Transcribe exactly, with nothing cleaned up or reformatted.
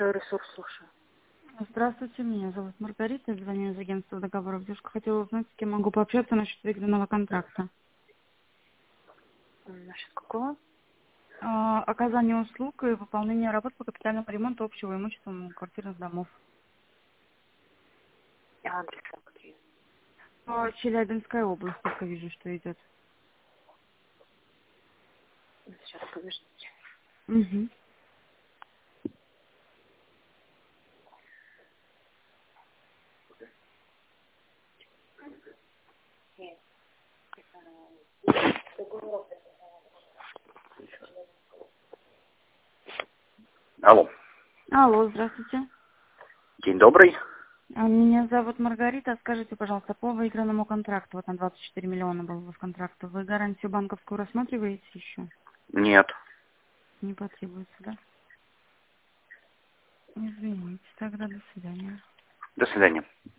Ресурс, слушаю. Здравствуйте, меня зовут Маргарита, звоню из агентства договоров. Девушка, хотела узнать, с кем могу пообщаться насчет выигранного контракта. Насчет какого? А, оказание услуг и выполнение работ по капитальному ремонту общего имущества квартирных домов. Адрес какой? По Челябинской области, только вижу, что идет. Сейчас, подождите. Угу. Алло. Алло, здравствуйте. День добрый. А, Меня зовут Маргарита. Скажите, пожалуйста, по выигранному контракту, вот на двадцать четыре миллиона был у вас контракт, вы гарантию банковскую рассматриваете еще? Нет. Не потребуется, да? Извините, тогда до свидания. До свидания.